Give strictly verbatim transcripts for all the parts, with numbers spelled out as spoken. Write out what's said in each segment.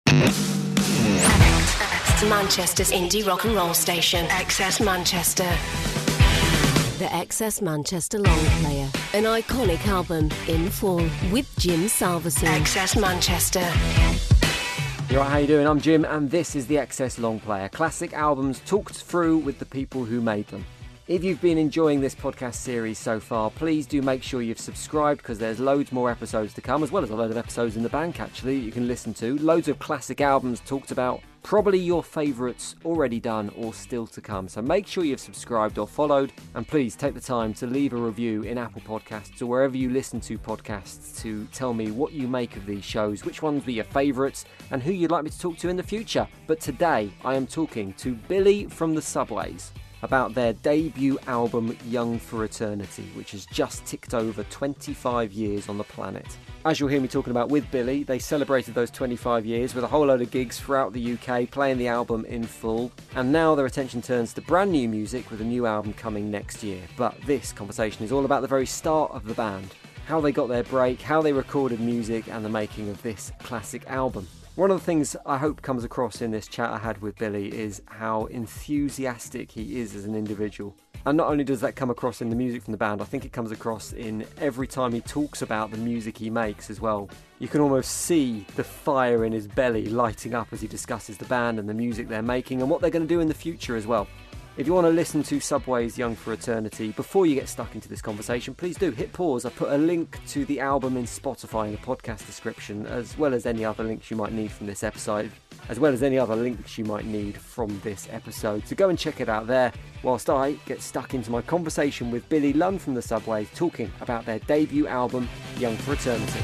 Manchester's indie rock and roll station, Excess Manchester. The Excess Manchester Long Player, an iconic album in full with Jim Salverson. Excess Manchester. You all right, how you doing? I'm Jim, and this is the Excess Long Player. Classic albums talked through with the people who made them. If you've been enjoying this podcast series so far, please do make sure you've subscribed, because there's loads more episodes to come, as well as a load of episodes in the bank, actually, that you can listen to. Loads of classic albums talked about, probably your favourites already done or still to come. So make sure you've subscribed or followed, and please take the time to leave a review in Apple Podcasts or wherever you listen to podcasts to tell me what you make of these shows, which ones were your favourites, and who you'd like me to talk to in the future. But today, I am talking to Billy from the Subways about their debut album Young for Eternity, which has just ticked over twenty-five years on the planet. As you'll hear me talking about with Billy, they celebrated those twenty-five years with a whole load of gigs throughout the U K, playing the album in full, and now their attention turns to brand new music with a new album coming next year. But this conversation is all about the very start of the band, how they got their break, how they recorded music, and the making of this classic album. One of the things I hope comes across in this chat I had with Billy is how enthusiastic he is as an individual. And not only does that come across in the music from the band, I think it comes across in every time he talks about the music he makes as well. You can almost see the fire in his belly lighting up as he discusses the band and the music they're making and what they're going to do in the future as well. If you want to listen to Subway's Young for Eternity before you get stuck into this conversation, please do hit pause. I put a link to the album in Spotify in the podcast description, as well as any other links you might need from this episode, as well as any other links you might need from this episode. So go and check it out there, whilst I get stuck into my conversation with Billy Lunn from the Subways, talking about their debut album, Young for Eternity.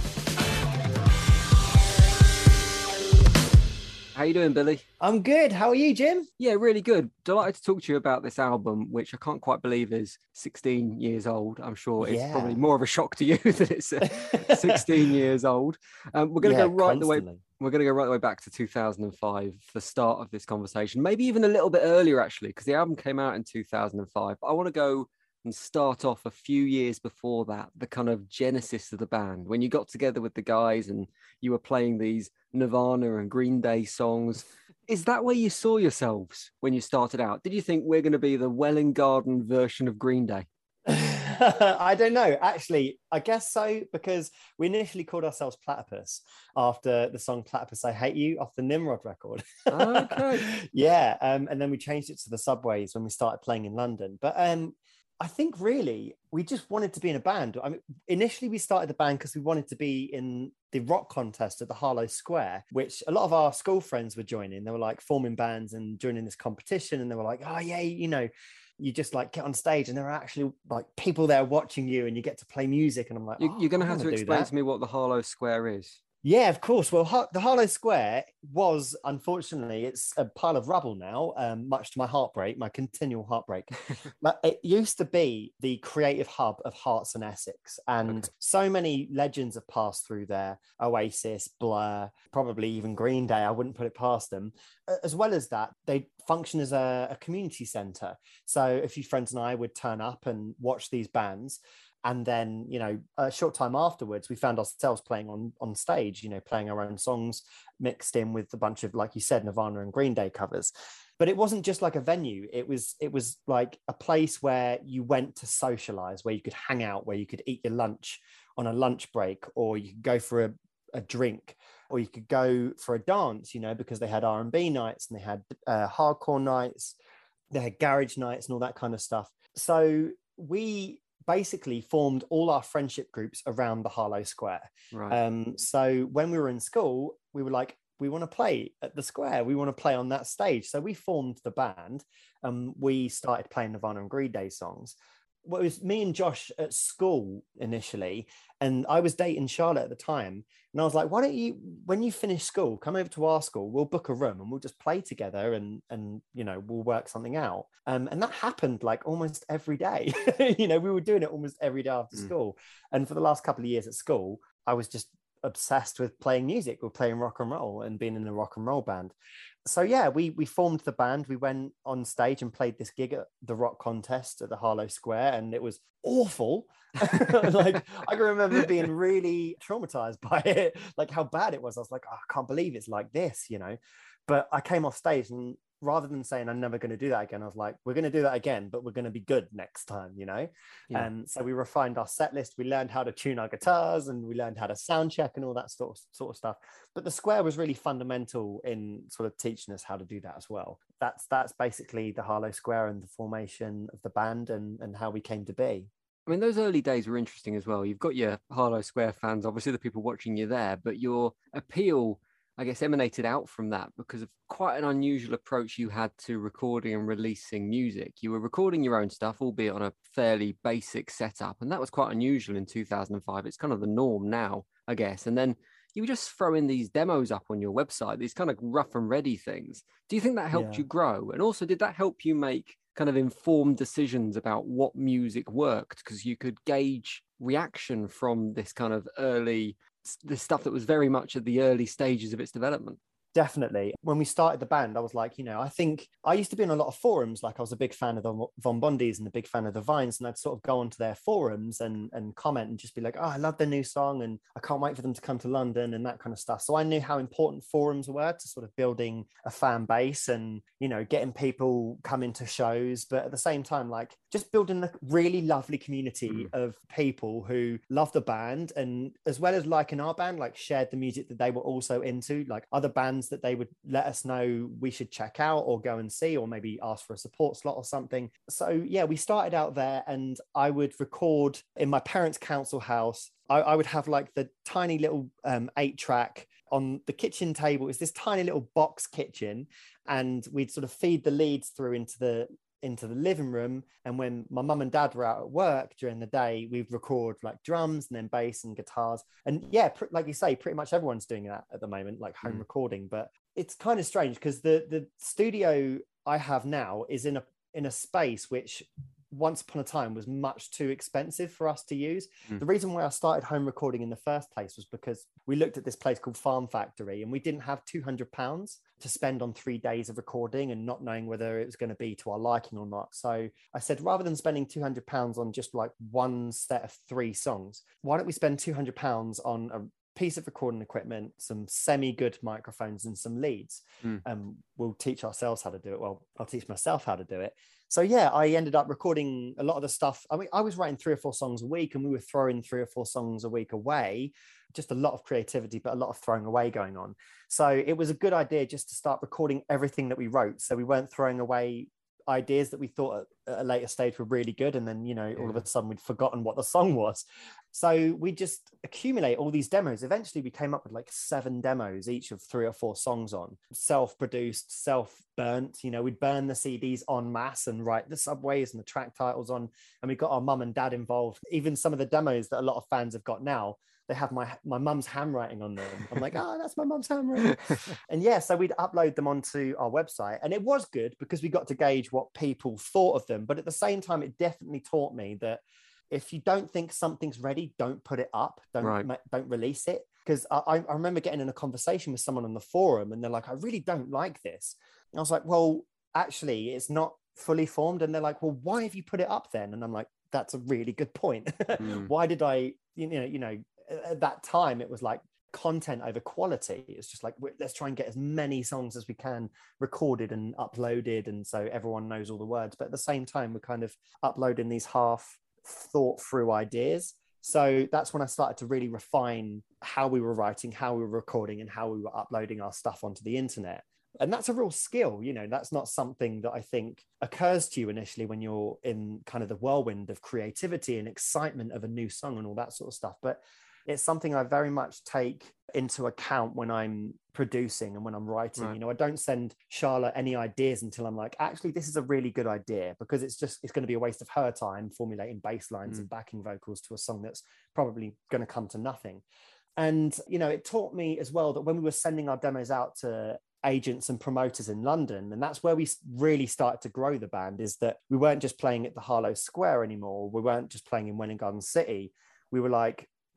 How you doing, Billy? I'm good. How are you, Jim? Yeah, really good. Delighted to talk to you about this album, which I can't quite believe is sixteen years old. I'm sure it's Yeah. probably more of a shock to you that it's uh, sixteen years old. Um, we're going to Yeah, go right the way. constantly. We're going to go right the way back to two thousand five, the start of this conversation. Maybe even a little bit earlier, actually, because the album came out in two thousand five. I want to go and start off a few years before that, the kind of genesis of the band, when you got together with the guys and you were playing these Nirvana and Green Day songs. Is that where you saw yourselves when you started out? Did you think we're going to be the Welwyn Garden version of Green Day? I don't know. Actually, I guess so, because we initially called ourselves Platypus after the song Platypus I Hate You off the Nimrod record. Okay. Yeah. Um, and then we changed it to the Subways when we started playing in London. But um, I think really we just wanted to be in a band. I mean, initially we started the band because we wanted to be in the rock contest at the Harlow Square, which a lot of our school friends were joining. They were like forming bands and joining this competition. And they were like, oh yeah, you know, you just like get on stage and there are actually like people there watching you and you get to play music. And I'm like, You, oh, you're going to I have wanna to do explain that. to me what the Harlow Square is. Yeah, of course. Well, Har- the Harlow Square was, unfortunately, it's a pile of rubble now, um, much to my heartbreak, my continual heartbreak. But it used to be the creative hub of Hearts and Essex. And Okay. so many legends have passed through there. Oasis, Blur, probably even Green Day. I wouldn't put it past them. As well as that, they function as a, a community centre. So a few friends and I would turn up and watch these bands. And then, you know, a short time afterwards, we found ourselves playing on, on stage, you know, playing our own songs mixed in with a bunch of, like you said, Nirvana and Green Day covers. But it wasn't just like a venue. It was it was like a place where you went to socialize, where you could hang out, where you could eat your lunch on a lunch break, or you could go for a, a drink, or you could go for a dance, you know, because they had R and B nights and they had uh, hardcore nights, they had garage nights and all that kind of stuff. So we basically formed all our friendship groups around the Harlow Square. Right. Um, so when we were in school, we were like, we want to play at the square. We want to play on that stage. So we formed the band and we started playing Nirvana and Green Day songs. Well, it was me and Josh at school initially, and I was dating Charlotte at the time. And I was like, why don't you, when you finish school, come over to our school, we'll book a room and we'll just play together and, and you know, we'll work something out. Um, and that happened like almost every day. You know, we were doing it almost every day after Mm. school. And for the last couple of years at school, I was just obsessed with playing music, with playing rock and roll and being in a rock and roll band. So yeah, we we formed the band. We went on stage and played this gig at the rock contest at the Harlow Square, and it was awful. Like, I can remember being really traumatized by it, like how bad it was. I was like, oh, I can't believe it's like this, you know. But I came off stage, and rather than saying I'm never going to do that again, I was like, we're going to do that again, but we're going to be good next time, you know. Yeah. And so we refined our set list. We learned how to tune our guitars, and we learned how to sound check and all that sort of sort of stuff. But the Square was really fundamental in sort of teaching us how to do that as well. That's that's basically the Harlow Square and the formation of the band, and and how we came to be. I mean, those early days were interesting as well. You've got your Harlow Square fans, obviously the people watching you there, but your appeal, I guess, emanated out from that because of quite an unusual approach you had to recording and releasing music. You were recording your own stuff, albeit on a fairly basic setup, and that was quite unusual in two thousand five. It's kind of the norm now, I guess. And then you were just throwing these demos up on your website, these kind of rough and ready things. Do you think that helped Yeah. you grow? And also, did that help you make kind of informed decisions about what music worked? Because you could gauge reaction from this kind of early, this stuff that was very much at the early stages of its development. Definitely. When we started the band, I was like, you know, I think I used to be in a lot of forums. Like, I was a big fan of the Von Bondis and a big fan of the Vines. And I'd sort of go onto their forums and, and comment and just be like, oh, I love their new song and I can't wait for them to come to London and that kind of stuff. So I knew how important forums were to sort of building a fan base and, you know, getting people coming to shows. But at the same time, like, just building a really lovely community mm. of people who love the band, and as well as liking our band, like, shared the music that they were also into, like other bands that they would let us know we should check out or go and see, or maybe ask for a support slot or something. So yeah, we started out there, and I would record in my parents' council house. I, I would have like the tiny little um, eight track on the kitchen table. It's this tiny little box kitchen, and we'd sort of feed the leads through into the into the living room. And when my mum and dad were out at work during the day, we'd record like drums and then bass and guitars. And yeah, pr- like you say, pretty much everyone's doing that at the moment, like home mm. recording. But it's kind of strange because the the studio I have now is in a in a space which once upon a time was much too expensive for us to use. Mm. The reason why I started home recording in the first place was because we looked at this place called Farm Factory, and we didn't have two hundred pounds to spend on three days of recording and not knowing whether it was going to be to our liking or not. So I said, rather than spending two hundred pounds on just like one set of three songs, why don't we spend two hundred pounds on a piece of recording equipment, some semi-good microphones and some leads. Mm. Um, we'll teach ourselves how to do it. Well, I'll teach myself how to do it. So yeah, I ended up recording a lot of the stuff. I mean, I was writing three or four songs a week, and we were throwing three or four songs a week away. Just a lot of creativity, but a lot of throwing away going on. So it was a good idea just to start recording everything that we wrote. So we weren't throwing away ideas that we thought at a later stage were really good, and then, you know, all of a sudden we'd forgotten what the song was. So we just accumulate all these demos. Eventually we came up with like seven demos, each of three or four songs on, self-produced, self-burnt. You know, we'd burn the C Ds en masse and write the subways and the track titles on, and we got our mum and dad involved. Even some of the demos that a lot of fans have got now, they have my my mum's handwriting on them. I'm like, oh, that's my mum's handwriting. And yeah, so we'd upload them onto our website. And it was good because we got to gauge what people thought of them. But at the same time, it definitely taught me that if you don't think something's ready, don't put it up. Don't, right. ma- don't release it. Because I, I remember getting in a conversation with someone on the forum, and they're like, I really don't like this. And I was like, well, actually, it's not fully formed. And they're like, well, why have you put it up then? And I'm like, that's a really good point. mm. Why did I, you know, you know, at that time, it was like content over quality. It's just like, let's try and get as many songs as we can recorded and uploaded, and so everyone knows all the words. But at the same time, we're kind of uploading these half thought through ideas. So that's when I started to really refine how we were writing, how we were recording, and how we were uploading our stuff onto the internet. And that's a real skill, you know, that's not something that I think occurs to you initially when you're in kind of the whirlwind of creativity and excitement of a new song and all that sort of stuff. But it's something I very much take into account when I'm producing and when I'm writing. Right. You know, I don't send Charlotte any ideas until I'm like, actually, this is a really good idea, because it's just, it's going to be a waste of her time formulating bass lines mm. and backing vocals to a song that's probably going to come to nothing. And, you know, it taught me as well that when we were sending our demos out to agents and promoters in London, and that's where we really started to grow the band, is that we weren't just playing at the Harlow Square anymore. We weren't just playing in Welwyn Garden City. We were like,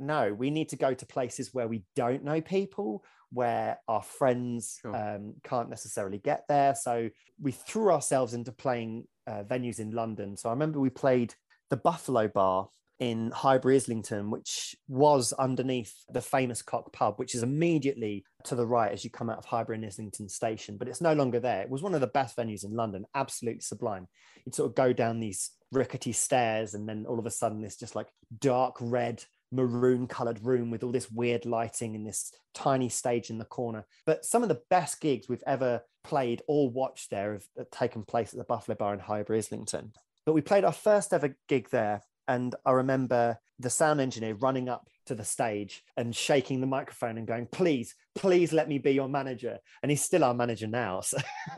no, we need to go to places where we don't know people, where our friends Sure. um, can't necessarily get there. So we threw ourselves into playing uh, venues in London. So I remember we played the Buffalo Bar in Highbury, Islington, which was underneath the famous Cock Pub, which is immediately to the right as you come out of Highbury and Islington Station, but it's no longer there. It was one of the best venues in London, absolutely sublime. You'd sort of go down these rickety stairs, and then all of a sudden this just like dark red, maroon colored room with all this weird lighting in this tiny stage in the corner. But some of the best gigs we've ever played or watched there have, have taken place at the Buffalo Bar in Highbury, Islington. But we played our first ever gig there. And I remember the sound engineer running up to the stage and shaking the microphone and going, please, please let me be your manager. And he's still our manager now. So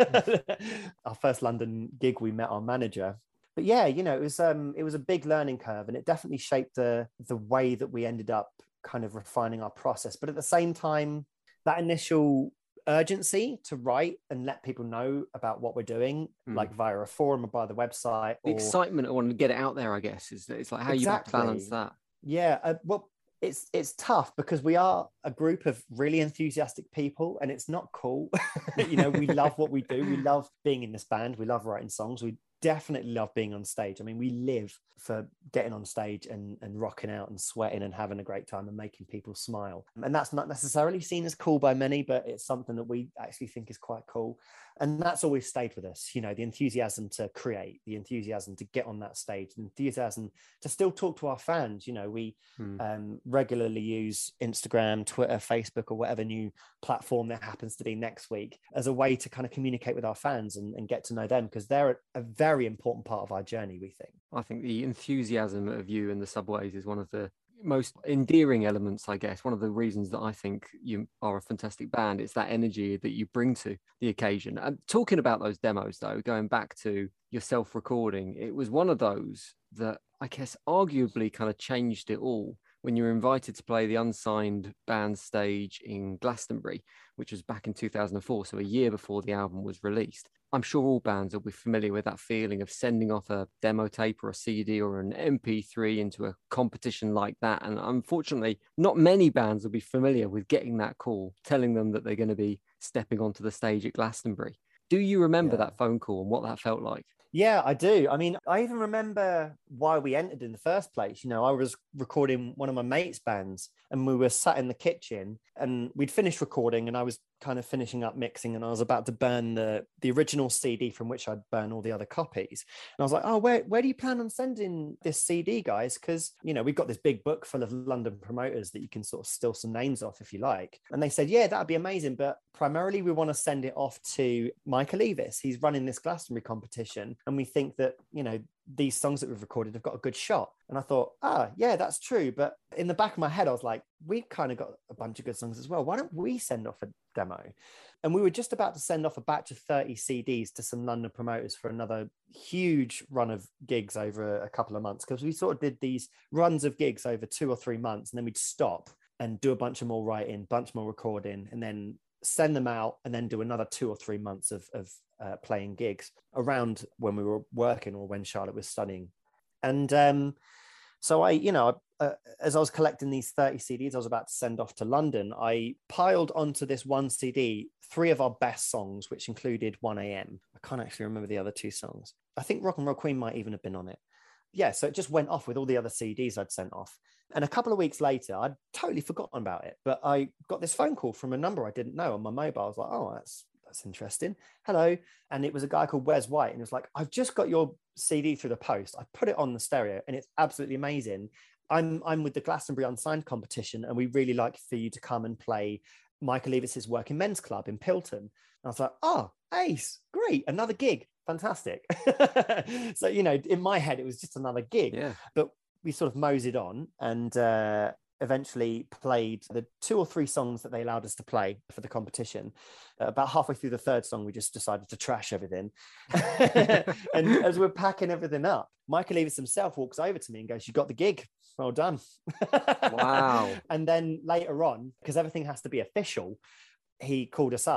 our first London gig, we met our manager. But yeah, you know, it was um, it was a big learning curve, and it definitely shaped the the way that we ended up kind of refining our process. But at the same time, that initial urgency to write and let people know about what we're doing, mm. like via a forum or by the website. The or... excitement of wanting to get it out there, I guess, is it's like how exactly. you have to balance that. Yeah, uh, well, it's it's tough because we are a group of really enthusiastic people, and it's not cool. You know, we love what we do. We love being in this band. We love writing songs. We definitely love being on stage. I mean, we live for getting on stage and, and rocking out and sweating and having a great time and making people smile. And that's not necessarily seen as cool by many, but it's something that we actually think is quite cool. And that's always stayed with us, you know, the enthusiasm to create, the enthusiasm to get on that stage, the enthusiasm to still talk to our fans. You know, we hmm. um, regularly use Instagram, Twitter, Facebook, or whatever new platform there happens to be next week as a way to kind of communicate with our fans and, and get to know them, because they're a very important part of our journey, we think. I think the enthusiasm of you and the Subways is one of the most endearing elements, I guess. One of the reasons that I think you are a fantastic band, it's that energy that you bring to the occasion. And talking about those demos, though, going back to your self-recording, it was one of those that I guess arguably kind of changed it all when you were invited to play the unsigned band stage in Glastonbury, which was back in two thousand four, so a year before the album was released. I'm sure all bands will be familiar with that feeling of sending off a demo tape or a C D or an M P three into a competition like that. And unfortunately, not many bands will be familiar with getting that call, telling them that they're going to be stepping onto the stage at Glastonbury. Do you remember yeah. that phone call and what that felt like? Yeah, I do. I mean, I even remember why we entered in the first place. You know, I was recording one of my mates' bands, and we were sat in the kitchen, and we'd finished recording, and I was kind of finishing up mixing, and I was about to burn the the original C D from which I'd burn all the other copies. And I was like, oh, where, where do you plan on sending this C D, guys? Because, you know, we've got this big book full of London promoters that you can sort of steal some names off if you like. And they said, yeah, that'd be amazing. But primarily we want to send it off to Michael Eavis. He's running this Glastonbury competition. And we think that, you know, these songs that we've recorded have got a good shot. And I thought, ah, yeah, that's true. But in the back of my head, I was like, we've kind of got a bunch of good songs as well. Why don't we send off a demo? And we were just about to send off a batch of thirty C Ds to some London promoters for another huge run of gigs over a couple of months, because we sort of did these runs of gigs over two or three months, and then we'd stop and do a bunch of more writing, bunch more recording, and then send them out, and then do another two or three months of, of uh, playing gigs around when we were working or when Charlotte was studying. And um, so I, you know, uh, as I was collecting these thirty C Ds I was about to send off to London, I piled onto this one C D three of our best songs, which included one A M. I can't actually remember the other two songs. I think Rock and Roll Queen might even have been on it. Yeah, so it just went off with all the other C Ds I'd sent off. And a couple of weeks later, I'd totally forgotten about it, but I got this phone call from a number I didn't know on my mobile. I was like, oh, that's that's interesting. Hello. And it was a guy called Wes White. And it was like, I've just got your C D through the post. I put it on the stereo and it's absolutely amazing. I'm I'm with the Glastonbury Unsigned competition, and we really like for you to come and play Michael Eavis's Working Men's Club in Pilton. And I was like, oh, ace, great, another gig, fantastic. So, you know, in my head, it was just another gig. Yeah. But we sort of moseyed on and uh, eventually played the two or three songs that they allowed us to play for the competition. Uh, about halfway through the third song, we just decided to trash everything. And as we're packing everything up, Michael Eavis himself walks over to me and goes, you got the gig. Well done. Wow. And then later on, because everything has to be official, he called us up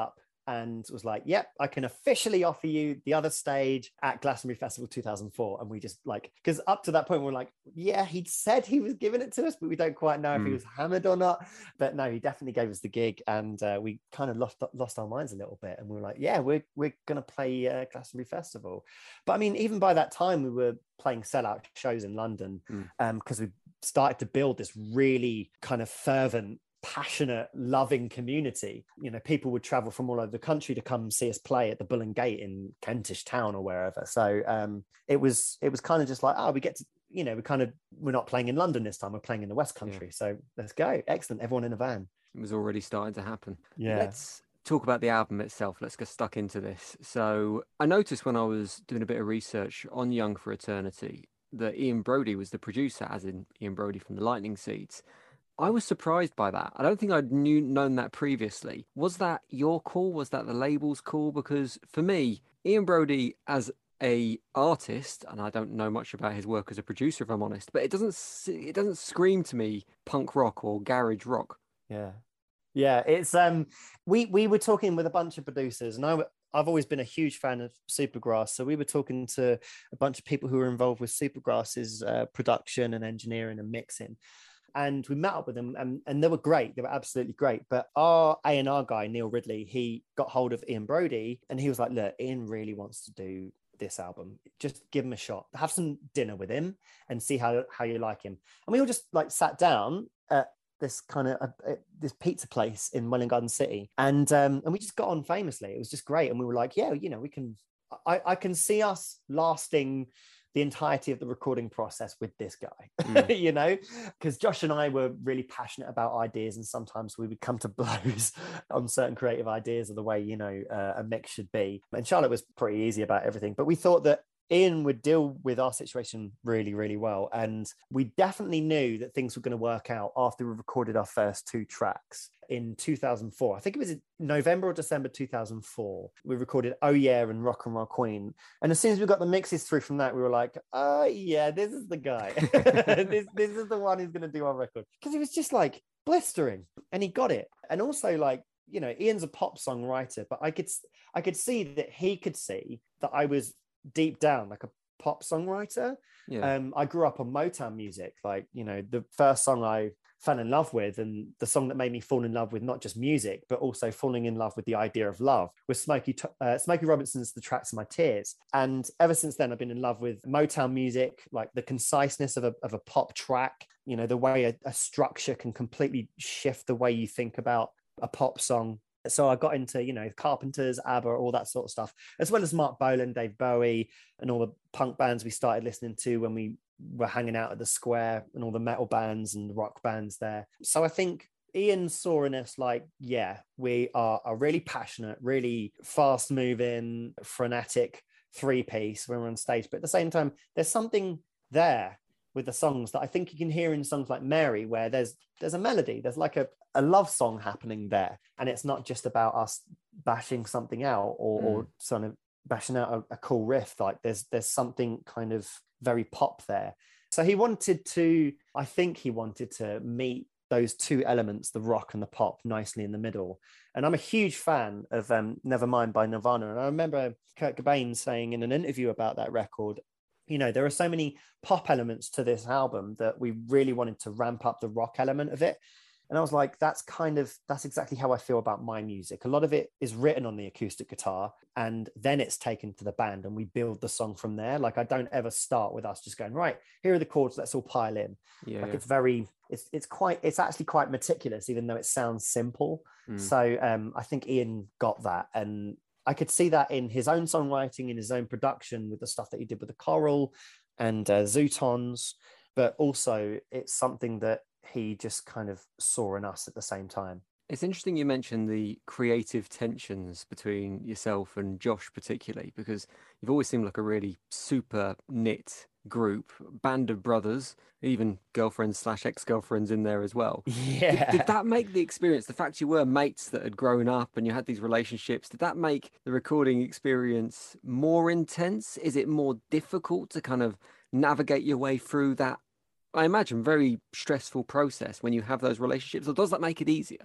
and was like, yep, I can officially offer you the other stage at Glastonbury Festival two thousand four. And we just like, because up to that point, we we're like, yeah, he'd said he was giving it to us, but we don't quite know mm. if he was hammered or not. But no, he definitely gave us the gig, and uh, we kind of lost lost our minds a little bit. And we were like, yeah, we're, we're going to play uh, Glastonbury Festival. But I mean, even by that time, we were playing sellout shows in London because mm. um, we started to build this really kind of fervent, passionate, loving community. You know, people would travel from all over the country to come see us play at the Bull and Gate in Kentish Town or wherever. So um, it was it was kind of just like, oh, we get to, you know, we kind of, we're not playing in London this time, we're playing in the West Country. Yeah. So let's go. Excellent. Everyone in a van. It was already starting to happen. Yeah. Let's talk about the album itself. Let's get stuck into this. So I noticed when I was doing a bit of research on Young for Eternity that Ian Broudie was the producer, as in Ian Broudie from the Lightning Seeds. I was surprised by that. I don't think I'd knew known that previously. Was that your call? Was that the label's call? Because for me, Ian Broudie as a artist, and I don't know much about his work as a producer, if I'm honest, but it doesn't it doesn't scream to me punk rock or garage rock. Yeah, yeah. It's um, we we were talking with a bunch of producers, and I. I've always been a huge fan of Supergrass. So we were talking to a bunch of people who were involved with Supergrass's uh, production and engineering and mixing. And we met up with them, and, and they were great. They were absolutely great. But our A and R guy, Neil Ridley, he got hold of Ian Broudie, and he was like, look, Ian really wants to do this album. Just give him a shot. Have some dinner with him and see how, how you like him. And we all just like sat down at this kind of uh, uh, this pizza place in Welwyn Garden City, and um and we just got on famously. It was just great, and we were like, yeah, you know, we can I, I can see us lasting the entirety of the recording process with this guy. mm. You know, because Josh and I were really passionate about ideas, and sometimes we would come to blows on certain creative ideas of the way, you know, uh, a mix should be. And Charlotte was pretty easy about everything, but we thought that Ian would deal with our situation really, really well. And we definitely knew that things were going to work out after we recorded our first two tracks in two thousand four. I think it was November or December two thousand four. We recorded Oh Yeah and Rock and Roll Queen. And as soon as we got the mixes through from that, we were like, oh yeah, this is the guy. this, this is the one who's going to do our record. Because he was just like blistering, and he got it. And also, like, you know, Ian's a pop songwriter, but I could, I could see that he could see that I was deep down like a pop songwriter. Yeah. Um, I grew up on Motown music. Like, you know, the first song I fell in love with, and the song that made me fall in love with not just music, but also falling in love with the idea of love, was Smokey uh, Smokey Robinson's The Tracks of My Tears. And ever since then, I've been in love with Motown music, like the conciseness of a, of a pop track, you know, the way a, a structure can completely shift the way you think about a pop song. So I got into, you know, Carpenters, ABBA, all that sort of stuff, as well as Mark Bolan, Dave Bowie, and all the punk bands we started listening to when we were hanging out at the Square, and all the metal bands and rock bands there. So I think Ian saw in us like, yeah, we are a really passionate, really fast moving, frenetic three piece when we're on stage. But at the same time, there's something there with the songs that I think you can hear in songs like Mary, where there's there's a melody, there's like a, a love song happening there. And it's not just about us bashing something out or, mm. or sort of bashing out a, a cool riff. Like there's there's something kind of very pop there. So he wanted to, I think he wanted to meet those two elements, the rock and the pop, nicely in the middle. And I'm a huge fan of um, Nevermind by Nirvana. And I remember Kurt Cobain saying in an interview about that record, you know, there are so many pop elements to this album that we really wanted to ramp up the rock element of it. And I was like, that's kind of, that's exactly how I feel about my music. A lot of it is written on the acoustic guitar, and then it's taken to the band and we build the song from there. Like, I don't ever start with us just going, right, here are the chords, let's all pile in. Yeah, like yeah. It's very, it's it's quite, it's actually quite meticulous, even though it sounds simple. Mm. So um, I think Ian got that. And I could see that in his own songwriting, in his own production, with the stuff that he did with the choral and uh, Zootons, but also it's something that he just kind of saw in us at the same time. It's interesting you mentioned the creative tensions between yourself and Josh particularly, because you've always seemed like a really super knit group, band of brothers, even girlfriends slash ex-girlfriends in there as well. Yeah. Did, did that make the experience, the fact you were mates that had grown up and you had these relationships, did that make the recording experience more intense? Is it more difficult to kind of navigate your way through that, I imagine, very stressful process when you have those relationships, or does that make it easier?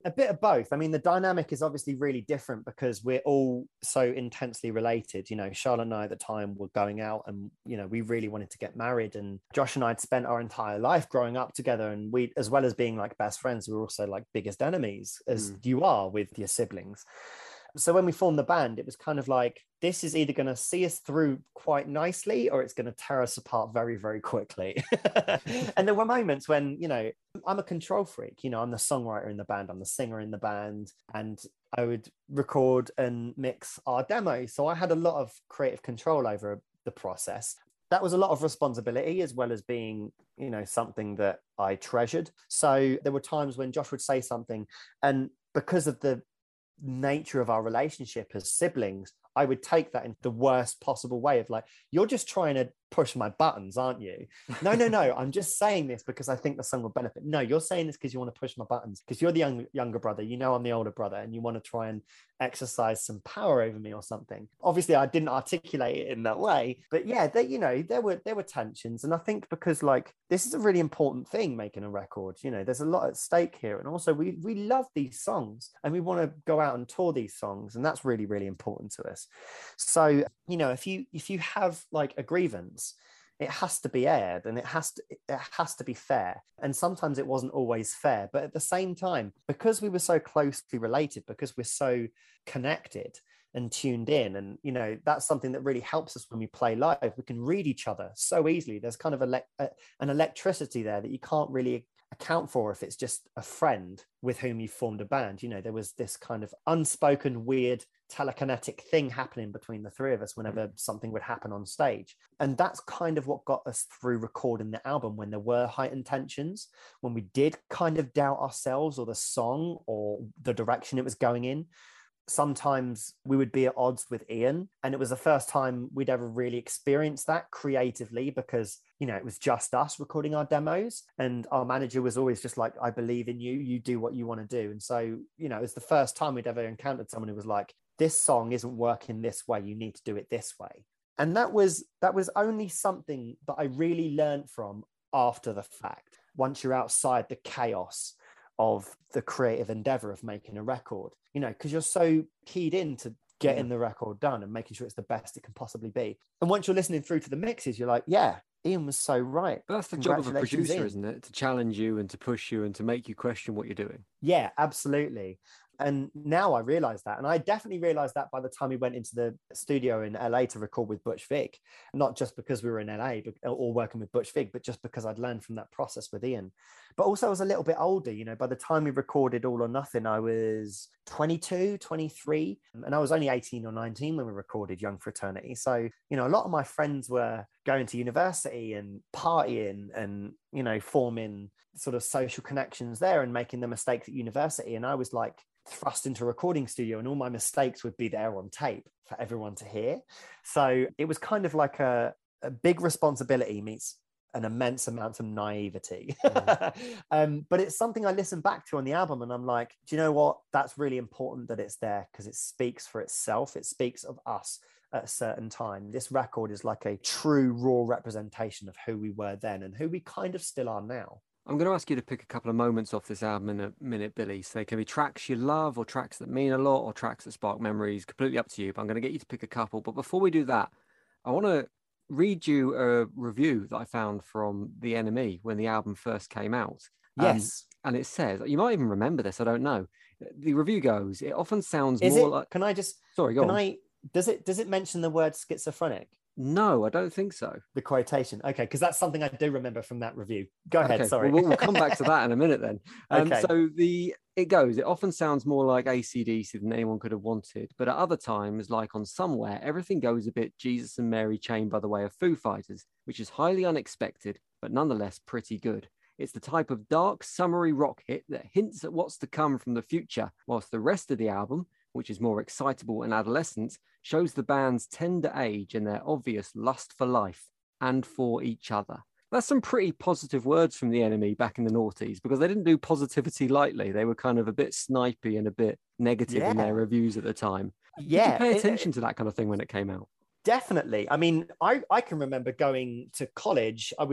A bit of both. I mean, the dynamic is obviously really different because we're all so intensely related. You know, Charlotte and I at the time were going out and, you know, we really wanted to get married. And Josh and I had spent our entire life growing up together. And we, as well as being like best friends, we were also like biggest enemies, as mm. you are with your siblings. So when we formed the band, it was kind of like, this is either going to see us through quite nicely or it's going to tear us apart very, very quickly. And there were moments when, you know, I'm a control freak, you know, I'm the songwriter in the band, I'm the singer in the band, and I would record and mix our demos. So I had a lot of creative control over the process. That was a lot of responsibility as well as being, you know, something that I treasured. So there were times when Josh would say something, and because of the nature of our relationship as siblings, I would take that in the worst possible way of like, you're just trying to push my buttons, aren't you? No, no, no. I'm just saying this because I think the song will benefit. No, you're saying this because you want to push my buttons because you're the young, younger brother. You know, I'm the older brother and you want to try and exercise some power over me or something. Obviously, I didn't articulate it in that way, but yeah, they, you know, there were there were tensions. And I think because like this is a really important thing, making a record, you know, there's a lot at stake here. And also we we love these songs and we want to go out and tour these songs. And that's really, really important to us. So, you know, if you if you have like a grievance, it has to be aired and it has to it has to be fair. And sometimes it wasn't always fair, but at the same time, because we were so closely related, because we're so connected and tuned in, and you know, that's something that really helps us when we play live. We can read each other so easily. There's kind of a, a, an electricity there that you can't really account for if it's just a friend with whom you formed a band. You know, there was this kind of unspoken weird telekinetic thing happening between the three of us whenever something would happen on stage. And that's kind of what got us through recording the album when there were heightened tensions, when we did kind of doubt ourselves or the song or the direction it was going in. Sometimes we would be at odds with Ian, and it was the first time we'd ever really experienced that creatively because, you know, it was just us recording our demos, and our manager was always just like, I believe in you, you do what you want to do. And so, you know, it's the first time we'd ever encountered someone who was like, this song isn't working this way, you need to do it this way. And that was that was only something that I really learned from after the fact, once you're outside the chaos of the creative endeavor of making a record, you know, because you're so keyed in to getting yeah. the record done and making sure it's the best it can possibly be. And once you're listening through to the mixes, you're like, yeah, Ian was so right. But that's the job of a producer, Ian. Isn't it? To challenge you and to push you and to make you question what you're doing. Yeah, absolutely. And now I realize that. And I definitely realized that by the time we went into the studio in L A to record with Butch Vig, not just because we were in L A but, or working with Butch Vig, but just because I'd learned from that process with Ian. But also I was a little bit older, you know, by the time we recorded All or Nothing, I was twenty-two, twenty-three, and I was only eighteen or nineteen when we recorded Young Fraternity. So, you know, a lot of my friends were going to university and partying and, you know, forming sort of social connections there and making the mistakes at university. And I was like, thrust into a recording studio and all my mistakes would be there on tape for everyone to hear. So it was kind of like a, a big responsibility meets an immense amount of naivety. Mm. um, but it's something I listen back to on the album and I'm like, do you know what? That's really important that it's there because it speaks for itself. It speaks of us at a certain time. This record is like a true raw representation of who we were then and who we kind of still are now. I'm going to ask you to pick a couple of moments off this album in a minute, Billy. So they can be tracks you love or tracks that mean a lot or tracks that spark memories. Completely up to you, but I'm going to get you to pick a couple. But before we do that, I want to read you a review that I found from The N M E when the album first came out. Yes. Um, and it says, you might even remember this, I don't know. The review goes, it often sounds Is more it, like... Can I just... Sorry, go can on. I, does it, does it mention the word schizophrenic? No, I don't think so. The quotation. Okay, because that's something I do remember from that review. Go ahead, okay, sorry. Well, we'll come back to that in a minute then. Um, okay. So the it goes, it often sounds more like A C D C than anyone could have wanted, but at other times, like on Somewhere, everything goes a bit Jesus and Mary Chain by the way of Foo Fighters, which is highly unexpected, but nonetheless pretty good. It's the type of dark, summery rock hit that hints at what's to come from the future, whilst the rest of the album, which is more excitable and adolescent, shows the band's tender age and their obvious lust for life and for each other. That's some pretty positive words from The N M E back in the noughties, because they didn't do positivity lightly. They were kind of a bit snipey and a bit negative yeah. in their reviews at the time. Yeah. Did you pay attention it, to that kind of thing when it came out? Definitely. I mean, I, I can remember going to college. I was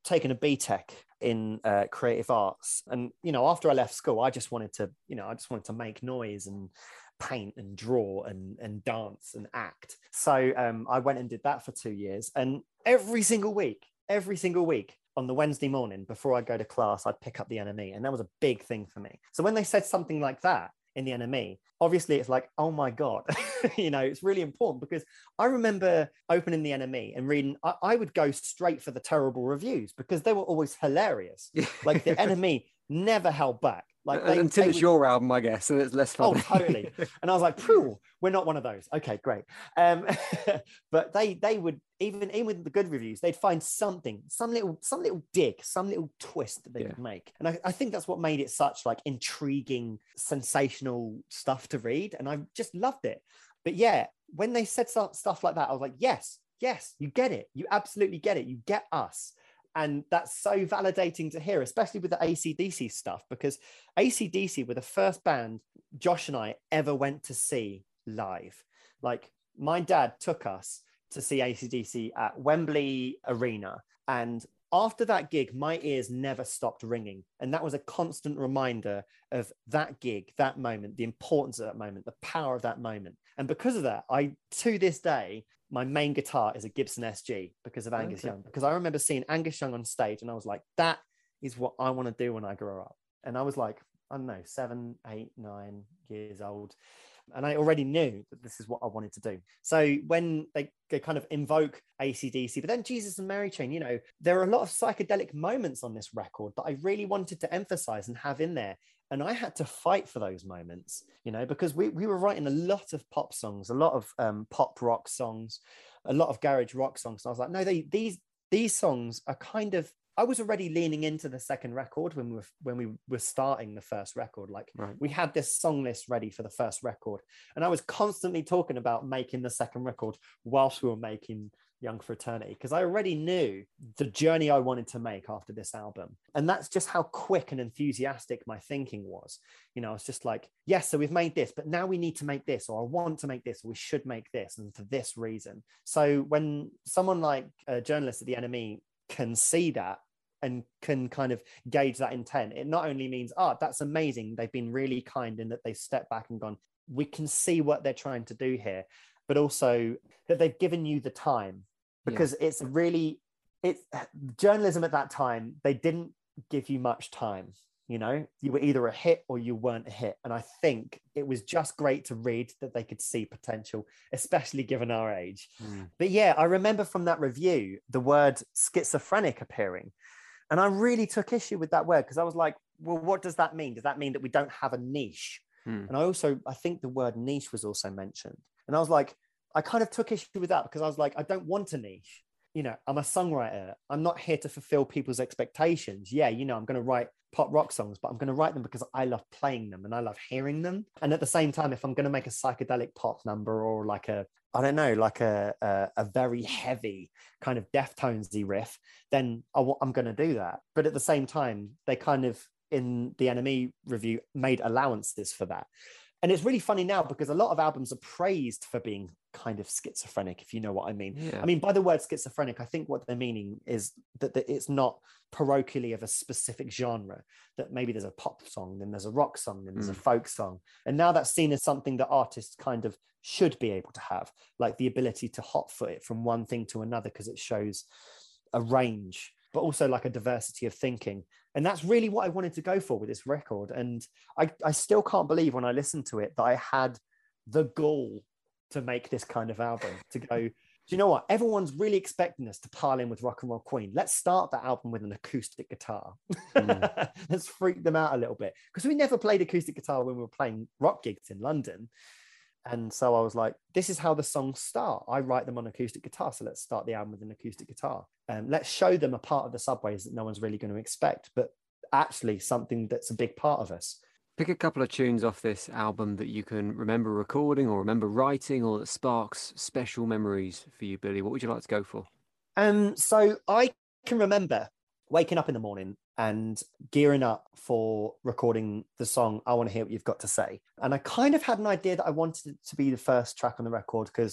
taken a B Tech in uh, creative arts. And, you know, after I left school, I just wanted to, you know, I just wanted to make noise and paint and draw and, and dance and act. So um, I went and did that for two years. And every single week, every single week on the Wednesday morning before I'd go to class, I'd pick up the N M E. And that was a big thing for me. So when they said something like that in the N M E, obviously it's like, oh my God, you know, it's really important, because I remember opening the N M E and reading, I, I would go straight for the terrible reviews because they were always hilarious. Like the N M E never held back. Like they, until they it's would, your album, I guess, and it's less fun. Oh, totally. And I was like, phew, we're not one of those. Okay, great. Um, but they they would, even, even with the good reviews, they'd find something, some little, some little dig, some little twist that they Yeah. would make. And I, I think that's what made it such like intriguing, sensational stuff to read. And I just loved it. But yeah, when they said stuff, stuff like that, I was like, yes, yes, you get it. You absolutely get it. You get us. And that's so validating to hear, especially with the A C D C stuff, because A C D C were the first band Josh and I ever went to see live. Like my dad took us to see A C D C at Wembley Arena. And after that gig, my ears never stopped ringing. And that was a constant reminder of that gig, that moment, the importance of that moment, the power of that moment. And because of that, I, to this day, my main guitar is a Gibson S G because of Angus Okay. Young. Because I remember seeing Angus Young on stage and I was like, that is what I want to do when I grow up. And I was like, I don't know, seven, eight, nine years old. And I already knew that this is what I wanted to do. So when they, they kind of invoke A C D C, but then Jesus and Mary Chain, you know, there are a lot of psychedelic moments on this record that I really wanted to emphasize and have in there. And I had to fight for those moments, you know, because we, we were writing a lot of pop songs, a lot of um, pop rock songs, a lot of garage rock songs. And I was like, no, they, these, these songs are kind of, I was already leaning into the second record when we were, when we were starting the first record. Like Right. we had this song list ready for the first record. And I was constantly talking about making the second record whilst we were making Young for Eternity, because I already knew the journey I wanted to make after this album. And that's just how quick and enthusiastic my thinking was. You know, I was just like, yes, so we've made this, but now we need to make this, or I want to make this, or we should make this, and for this reason. So when someone like a journalist at the N M E can see that and can kind of gauge that intent, it not only means, oh, that's amazing, they've been really kind in that they've stepped back and gone, we can see what they're trying to do here, but also that they've given you the time. Because yeah. it's really, it's journalism at that time, they didn't give you much time. You know, you were either a hit or you weren't a hit. And I think it was just great to read that they could see potential, especially given our age. Mm. But yeah, I remember from that review, the word schizophrenic appearing. And I really took issue with that word because I was like, well, what does that mean? Does that mean that we don't have a niche? Mm. And I also, I think the word niche was also mentioned. And I was like, I kind of took issue with that because I was like, I don't want a niche. You know, I'm a songwriter. I'm not here to fulfill people's expectations. Yeah, you know, I'm going to write pop rock songs, but I'm going to write them because I love playing them and I love hearing them. And at the same time, if I'm going to make a psychedelic pop number or like a, I don't know, like a a, a very heavy kind of Deftonesy riff, then I w- I'm going to do that. But at the same time, they kind of, in the N M E review, made allowances for that. And it's really funny now because a lot of albums are praised for being kind of schizophrenic, if you know what I mean. Yeah. I mean, by the word schizophrenic, I think what they're meaning is that, that it's not parochially of a specific genre, that maybe there's a pop song, then there's a rock song, then there's mm. a folk song. And now that's seen as something that artists kind of should be able to have, like the ability to hot foot it from one thing to another because it shows a range, but also like a diversity of thinking. And that's really what I wanted to go for with this record. And I, I still can't believe when I listened to it that I had the gall to make this kind of album, to go, do you know what? Everyone's really expecting us to pile in with Rock and Roll Queen. Let's start that album with an acoustic guitar. Mm. Let's freak them out a little bit. Because we never played acoustic guitar when we were playing rock gigs in London. And so I was like, this is how the songs start. I write them on acoustic guitar. So let's start the album with an acoustic guitar. And um, let's show them a part of the Subways that no one's really going to expect, but actually something that's a big part of us. Pick a couple of tunes off this album that you can remember recording or remember writing, or that sparks special memories for you, Billy. What would you like to go for? Um, so I can remember waking up in the morning and gearing up for recording the song I Want to Hear What You've Got to Say. And I kind of had an idea that I wanted it to be the first track on the record because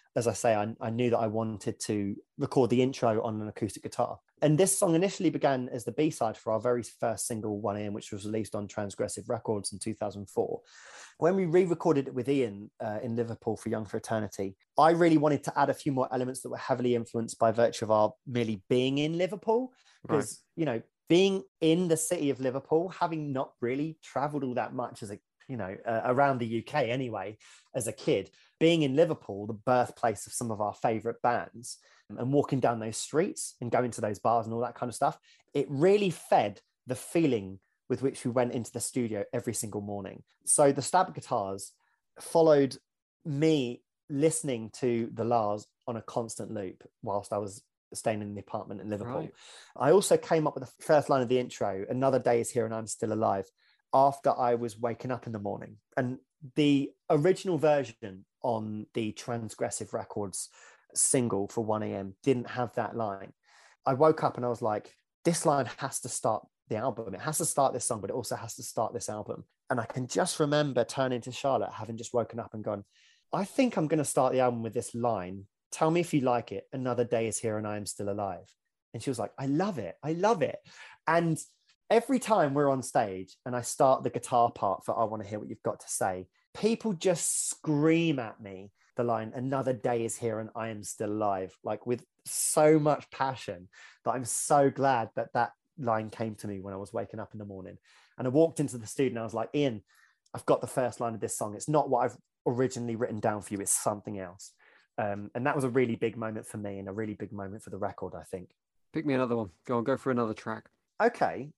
as I say, I, I knew that I wanted to record the intro on an acoustic guitar. And this song initially began as the B-side for our very first single, one A M, which was released on Transgressive Records in two thousand four. When we re-recorded it with Ian uh, in Liverpool for Young for Eternity, I really wanted to add a few more elements that were heavily influenced by virtue of our merely being in Liverpool. Because, right. you know, being in the city of Liverpool, having not really traveled all that much as a, you know, uh, around the U K anyway, as a kid, being in Liverpool, the birthplace of some of our favorite bands, and walking down those streets and going to those bars and all that kind of stuff, it really fed the feeling with which we went into the studio every single morning. So the Stab Guitars followed me listening to the La's on a constant loop whilst I was staying in the apartment in Liverpool. Right. I also came up with the first line of the intro, "Another day is here and I'm still alive," after I was waking up in the morning. And the original version on the Transgressive Records single for one A M didn't have that line. I woke up and I was like, this line has to start the album. It has to start this song, but it also has to start this album. And I can just remember turning to Charlotte, having just woken up and gone, I think I'm going to start the album with this line. Tell me if you like it. Another day is here and I am still alive. And she was like, I love it. I love it. And every time we're on stage and I start the guitar part for I Want to Hear What You've Got to Say, people just scream at me the line, another day is here and I am still alive, like with so much passion that I'm so glad that that line came to me when I was waking up in the morning. And I walked into the studio and I was like, Ian, I've got the first line of this song. It's not what I've originally written down for you. It's something else. Um, and that was a really big moment for me and a really big moment for the record, I think. Pick me another one. Go on, go for another track. Okay.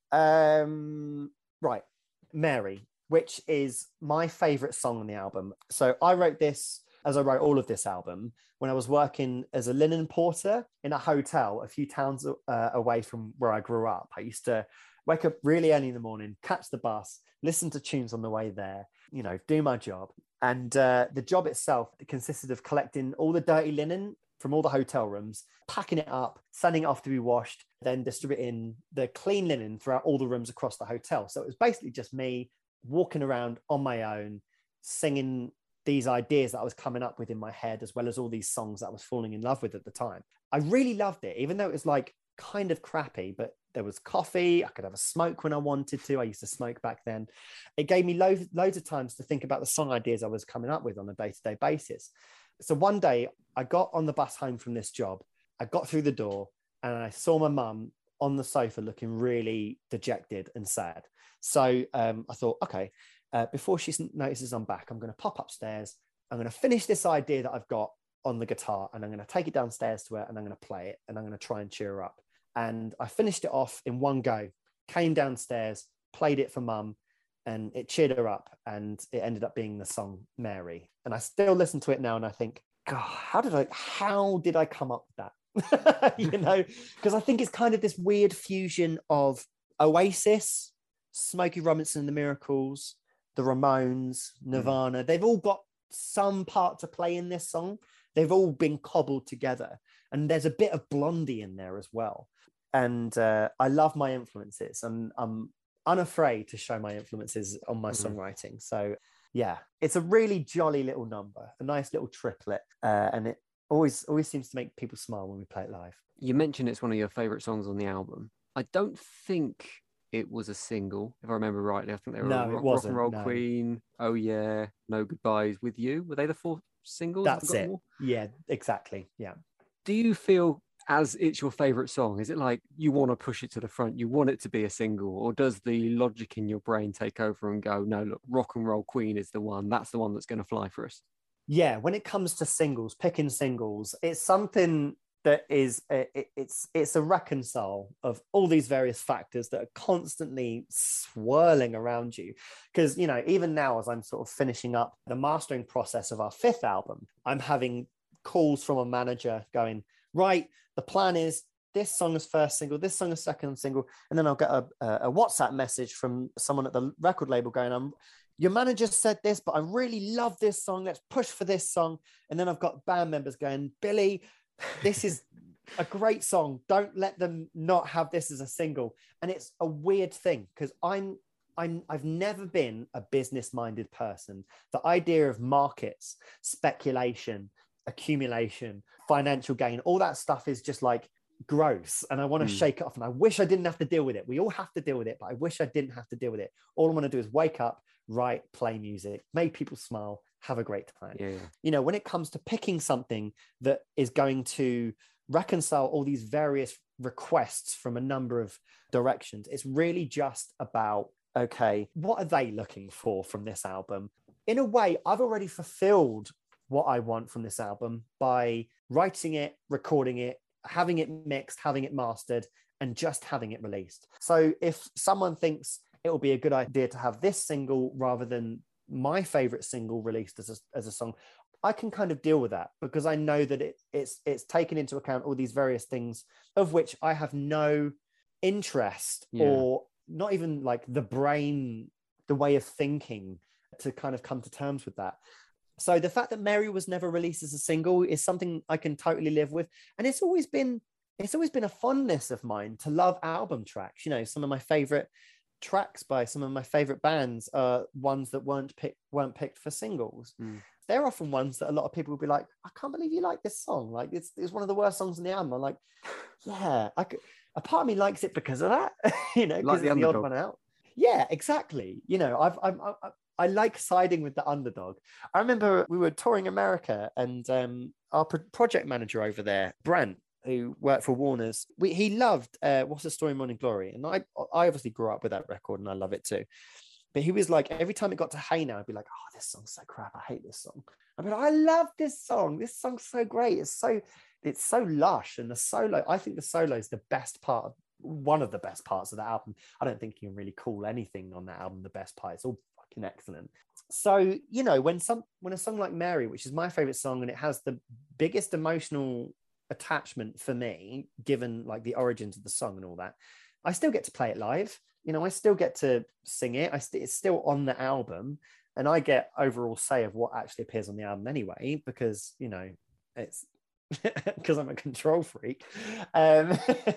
Um, right. Mary, which is my favorite song on the album. So I wrote this, as I wrote all of this album, when I was working as a linen porter in a hotel a few towns uh, away from where I grew up. I used to wake up really early in the morning, catch the bus, listen to tunes on the way there, you know, do my job. And uh, the job itself consisted of collecting all the dirty linen from all the hotel rooms, packing it up, sending it off to be washed, then distributing the clean linen throughout all the rooms across the hotel. So it was basically just me walking around on my own, singing these ideas that I was coming up with in my head, as well as all these songs that I was falling in love with at the time. I really loved it, even though it was like kind of crappy, but there was coffee. I could have a smoke when I wanted to. I used to smoke back then. It gave me loads, loads of times to think about the song ideas I was coming up with on a day-to-day basis. So one day I got on the bus home from this job. I got through the door and I saw my mum on the sofa looking really dejected and sad. So um, I thought, okay, Uh, before she notices I'm back, I'm going to pop upstairs. I'm going to finish this idea that I've got on the guitar and I'm going to take it downstairs to her and I'm going to play it and I'm going to try and cheer her up. And I finished it off in one go, came downstairs, played it for mum, and it cheered her up. And it ended up being the song Mary. And I still listen to it now and I think, God, how did I, how did I come up with that? You know, because I think it's kind of this weird fusion of Oasis, Smokey Robinson and the Miracles, the Ramones, Nirvana. Mm. They've all got some part to play in this song. They've all been cobbled together. And there's a bit of Blondie in there as well. And uh, I love my influences and I'm unafraid to show my influences on my mm. songwriting. So yeah, it's a really jolly little number, a nice little triplet. Uh, and it always, always seems to make people smile when we play it live. You mentioned it's one of your favorite songs on the album. I don't think it was a single, if I remember rightly. I think they were no, rock, it wasn't, rock and Roll no. Queen, Oh Yeah, No Goodbyes, With You. Were they the four singles? That's it. More? Yeah, exactly. Yeah. Do you feel, as it's your favourite song, is it like you want to push it to the front, you want it to be a single, or does the logic in your brain take over and go, no, look, Rock and Roll Queen is the one, that's the one that's going to fly for us? Yeah, when it comes to singles, picking singles, it's something that is it, it's it's a reconcile of all these various factors that are constantly swirling around you. Because, you know, even now as I'm sort of finishing up the mastering process of our fifth album, I'm having calls from a manager going, right, the plan is this song is first single, this song is second single, and then I'll get a, a WhatsApp message from someone at the record label going, I'm your manager said this, but I really love this song, let's push for this song. And then I've got band members going, Billy, this is a great song. Don't let them not have this as a single. And it's a weird thing because I'm, I'm, I've never been a business-minded person. The idea of markets, speculation, accumulation, financial gain, all that stuff is just like gross, and I want to Mm. shake it off, and I wish I didn't have to deal with it. We all have to deal with it, but I wish I didn't have to deal with it. All I want to do is wake up, write, play music, make people smile, have a great time. Yeah. You know, when it comes to picking something that is going to reconcile all these various requests from a number of directions, it's really just about, okay, what are they looking for from this album? In a way, I've already fulfilled what I want from this album by writing it, recording it, having it mixed, having it mastered, and just having it released. So if someone thinks it will be a good idea to have this single rather than my favorite single released as a, as a song, I can kind of deal with that, because I know that it, it's it's taken into account all these various things of which I have no interest Yeah. or not even like the brain, the way of thinking to kind of come to terms with that. So the fact that Mary was never released as a single is something I can totally live with. And it's always been, it's always been a fondness of mine to love album tracks. You know, some of my favorite tracks by some of my favorite bands are ones that weren't picked, weren't picked for singles. Mm. They're often ones that a lot of people will be like, I can't believe you like this song. Like it's, it's one of the worst songs in the album. I'm like, yeah, I could, a part of me likes it because of that, you know, because Like the it's the odd underdog. one out. Yeah, exactly. You know, I've, I'm, I, I like siding with the underdog. I remember we were touring America, and um, our pro- project manager over there, Brent, who worked for Warner's, we, he loved uh, What's the Story, Morning Glory. And I, I obviously grew up with that record and I love it too. But he was like, every time it got to Hey Now, I'd be like, oh, this song's so crap. I hate this song. I mean, I love this song. This song's so great. It's so, it's so lush. And the solo, I think the solo is the best part of, one of the best parts of the album. I don't think you can really call anything on that album the best part. It's all fucking excellent. So, you know, when some when a song like Mary, which is my favorite song, and it has the biggest emotional attachment for me, given like the origins of the song and all that, I still get to play it live. You know, I still get to sing it. I st- it's still on the album, and I get overall say of what actually appears on the album anyway, because, you know, it's because I'm a control freak. Um,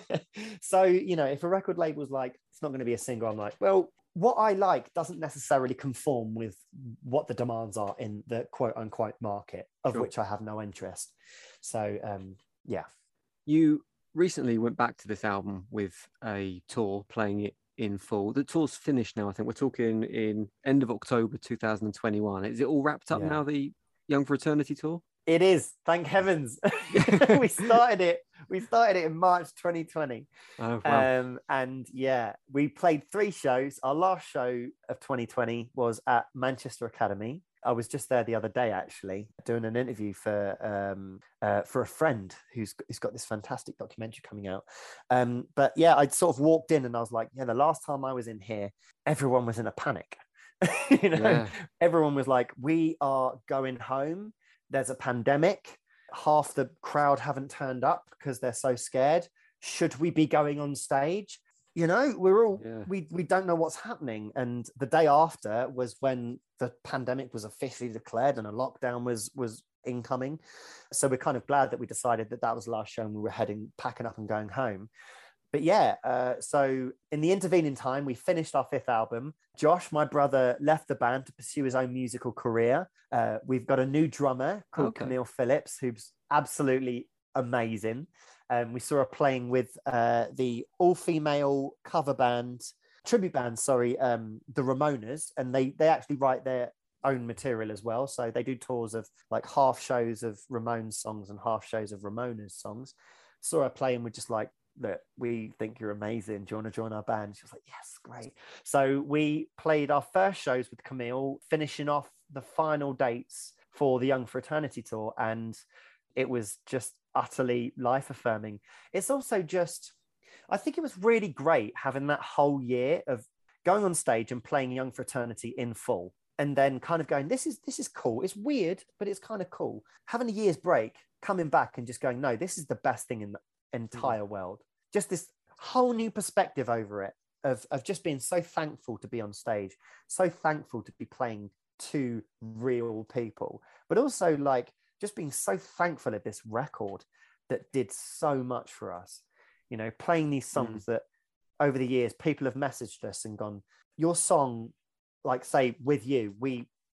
so, you know, if a record label's like, it's not going to be a single, I'm like, well, what I like doesn't necessarily conform with what the demands are in the quote unquote market, of Sure. which I have no interest. So, um, yeah. You recently went back to this album with a tour, playing it in full. The tour's finished now, I think. We're talking in end of October two thousand twenty-one. Is it all wrapped up Yeah. now, the Young for Eternity tour? It is, thank heavens. we started it. We started it in March twenty twenty. Oh, wow. Um, and yeah, we played three shows. Our last show of twenty twenty was at Manchester Academy. I was just there the other day, actually, doing an interview for um, uh, for a friend who's, who's got this fantastic documentary coming out. Um, but yeah, I'd sort of walked in and I was like, yeah, the last time I was in here, everyone was in a panic. you know, Yeah. everyone was like, we are going home. There's a pandemic. Half the crowd haven't turned up because they're so scared. Should we be going on stage? You know, we're all, Yeah. we, we don't know what's happening. And the day after was when the pandemic was officially declared and a lockdown was, was incoming. So we're kind of glad that we decided that that was the last show and we were heading, packing up and going home. But yeah, uh, so in the intervening time, we finished our fifth album. Josh, my brother, left the band to pursue his own musical career. Uh, we've got a new drummer called Okay. Camille Phillips, who's absolutely amazing. Um, we saw her playing with uh, the all-female cover band, tribute band, sorry, um, the Ramonas, and they they actually write their own material as well. So they do tours of like half shows of Ramones songs and half shows of Ramonas songs. Saw her playing with just like, look, we think you're amazing. Do you want to join our band? She was like, yes, great. So we played our first shows with Camille, finishing off the final dates for the Young for Eternity tour. And it was just utterly life affirming. It's also just, I think it was really great having that whole year of going on stage and playing Young for Eternity in full. And then kind of going, this is this is cool. It's weird, but it's kind of cool. Having a year's break, coming back and just going, no, this is the best thing in the entire world. Just this whole new perspective over it of, of just being so thankful to be on stage, so thankful to be playing to real people, but also like just being so thankful of this record that did so much for us. You know, playing these songs mm. that over the years, people have messaged us and gone, your song, like say With You, we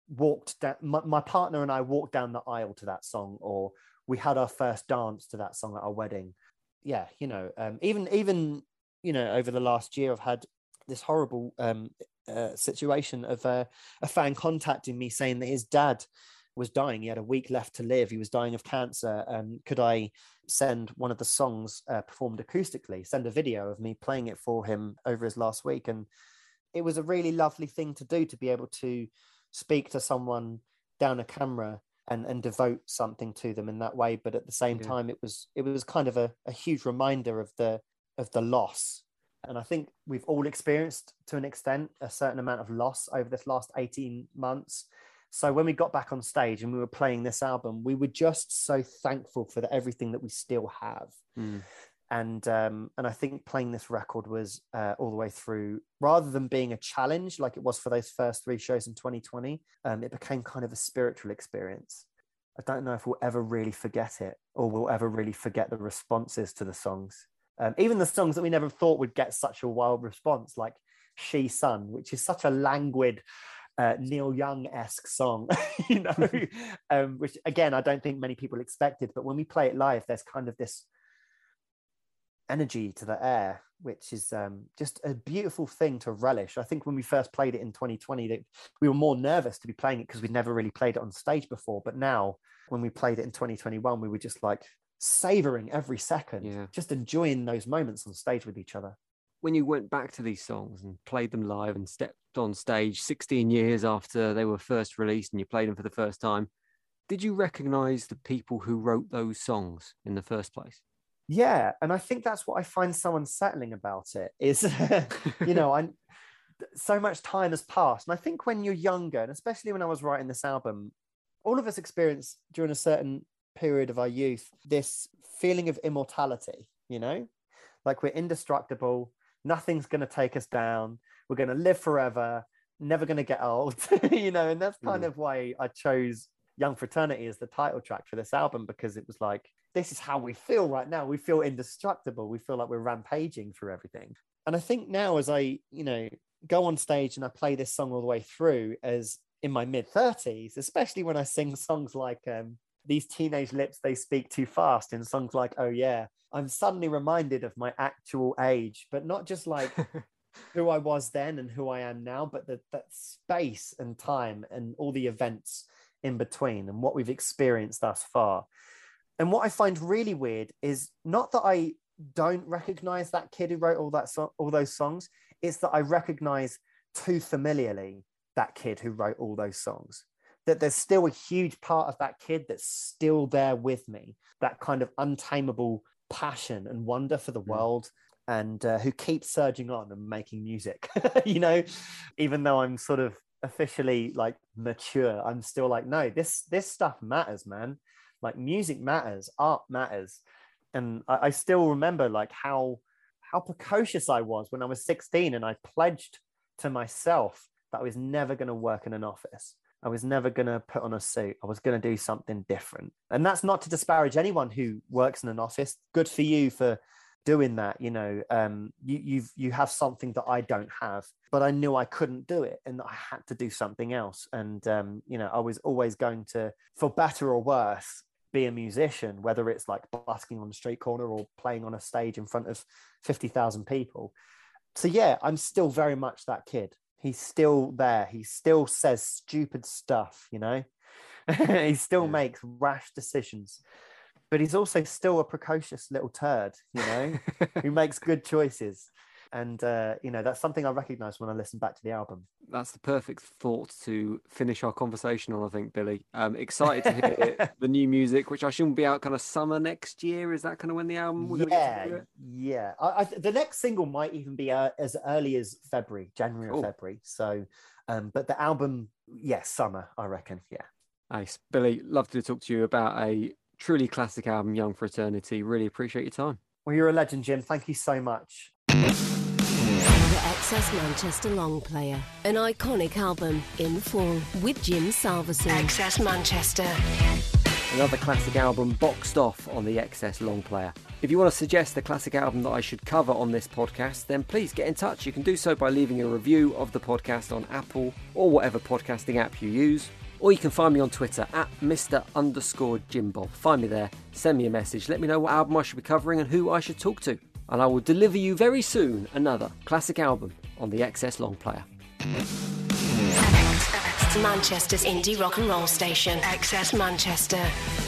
walked down, my, my partner and I walked down the aisle to that song, or we had our first dance to that song at our wedding. Yeah, you know, um, even, even, you know, over the last year, I've had this horrible um, uh, situation of uh, a fan contacting me saying that his dad was dying. He had a week left to live. He was dying of cancer. Um, could I send one of the songs uh, performed acoustically, send a video of me playing it for him over his last week? And it was a really lovely thing to do, to be able to speak to someone down a camera and, and devote something to them in that way. But at the same yeah. time, it was it was kind of a, a huge reminder of the of the loss. And I think we've all experienced, to an extent, a certain amount of loss over this last eighteen months. So when we got back on stage and we were playing this album, we were just so thankful for the, everything that we still have. Mm. And um, and I think playing this record was uh, all the way through, rather than being a challenge like it was for those first three shows in twenty twenty, um, it became kind of a spiritual experience. I don't know if we'll ever really forget it, or we'll ever really forget the responses to the songs. Um, even the songs that we never thought would get such a wild response, like She Sun, which is such a languid, uh, Neil Young-esque song, you know, um, which again, I don't think many people expected. But when we play it live, there's kind of this energy to the air, which is um, just a beautiful thing to relish. I think when we first played it in twenty twenty, that we were more nervous to be playing it because we'd never really played it on stage before. But now when we played it in twenty twenty-one, we were just like savoring every second, yeah. just enjoying those moments on stage with each other. When you went back to these songs and played them live and stepped on stage sixteen years after they were first released and you played them for the first time, did you recognize the people who wrote those songs in the first place? Yeah, and I think that's what I find so unsettling about it is, you know, I so much time has passed. And I think when you're younger, and especially when I was writing this album, all of us experience during a certain period of our youth this feeling of immortality, you know, like we're indestructible, nothing's going to take us down, we're going to live forever, never going to get old, you know, and that's kind mm. of why I chose Young Fraternity as the title track for this album, because it was like, this is how we feel right now. We feel indestructible. We feel like we're rampaging through everything. And I think now as I, you know, go on stage and I play this song all the way through as in my mid thirties, especially when I sing songs like um, These Teenage Lips, They Speak Too Fast, in songs like Oh Yeah, I'm suddenly reminded of my actual age, but not just like who I was then and who I am now, but the, that space and time and all the events in between and what we've experienced thus far. And what I find really weird is not that I don't recognize that kid who wrote all that so- all those songs, it's that I recognize too familiarly that kid who wrote all those songs. That there's still a huge part of that kid that's still there with me, that kind of untamable passion and wonder for the mm. world, and uh, who keeps surging on and making music, you know, even though I'm sort of officially like mature, I'm still like, no, this this stuff matters, man. Like music matters, art matters. And I, I still remember like how how precocious I was when I was sixteen, and I pledged to myself that I was never going to work in an office. I was never going to put on a suit. I was going to do something different. And that's not to disparage anyone who works in an office. Good for you for doing that. You know, um, you, you've, you have something that I don't have, but I knew I couldn't do it and that I had to do something else. And, um, you know, I was always going to, for better or worse, be a musician, whether it's like busking on the street corner or playing on a stage in front of fifty thousand people. So yeah, I'm still very much that kid. He's still there. He still says stupid stuff, you know, he still yeah. makes rash decisions, but he's also still a precocious little turd, you know, who makes good choices. And, uh, you know, that's something I recognize when I listen back to the album. That's the perfect thought to finish our conversation on, I think, Billy. Um, excited to hear the new music, which I assume will be out kind of summer next year. Is that kind of when the album we're yeah, going to get Yeah. I, I, the next single might even be uh, as early as February, January cool. or February. So, um, but the album, yes, yeah, summer, I reckon. Yeah. Nice. Billy, love to talk to you about a truly classic album, Young Fraternity. Really appreciate your time. Well, you're a legend, Jim. Thank you so much. The Excess Manchester Long Player, an iconic album in full with Jim Salverson. Excess Manchester. another classic album boxed off on the X S Long Player. If you want to suggest a classic album that I should cover on this podcast, then please get in touch. You can do so by leaving a review of the podcast on Apple or whatever podcasting app you use. Or you can find me on Twitter at Mister underscore Jimbob. Find me there, send me a message, let me know what album I should be covering and who I should talk to. And I will deliver you very soon another classic album on the X S Long Player. Manchester's indie rock and roll station, X S Manchester.